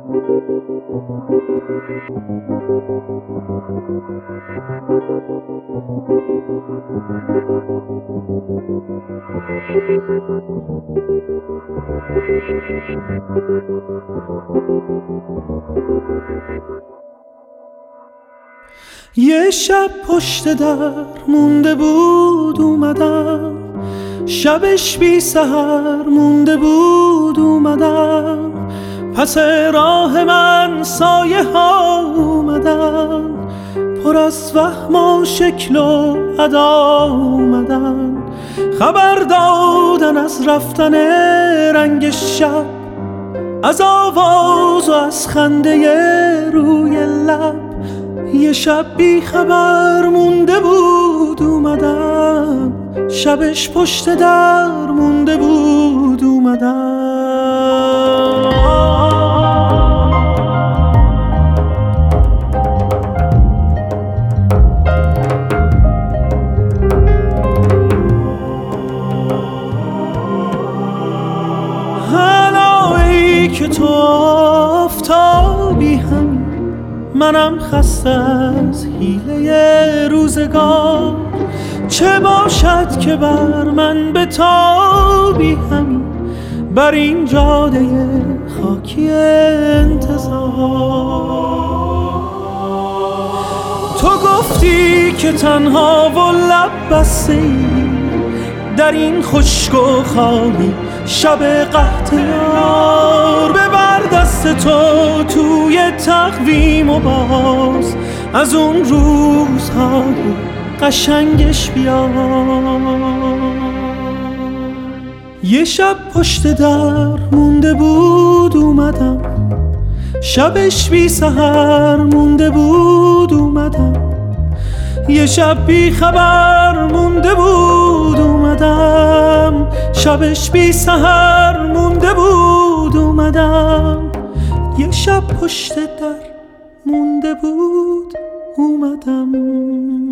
یه شب پشت در مونده بود اومدم، شبش بی سحر مونده بود اومدم، پس راه من سایه ها اومدن، پر از وهم و شکل و ادا اومدن، خبر دادن از رفتن رنگ شب، از آواز و از خنده روی لب. یه شب بی خبر مونده بود اومدم، شبش پشت در مونده بود اومدم. هلایی که تو آفتابی هم، منم خسته از حیله روزگار، چه باشد که بر من به تابی همین، بر این جاده خاکی انتظار. تو گفتی که تنها و لب بسته ای در این خشک و خالی شب قحط یار، ببر دست تو توی تقویم و باز از اون روزهای قشنگش بیار. یه شب پشت در مونده بود اومدم، شبش بی سحر مونده بود اومدم، یه شب بی خبر مونده بود اومدم، شبش بی سحر مونده بود اومدم، یه شب پشت در مونده بود اومدم.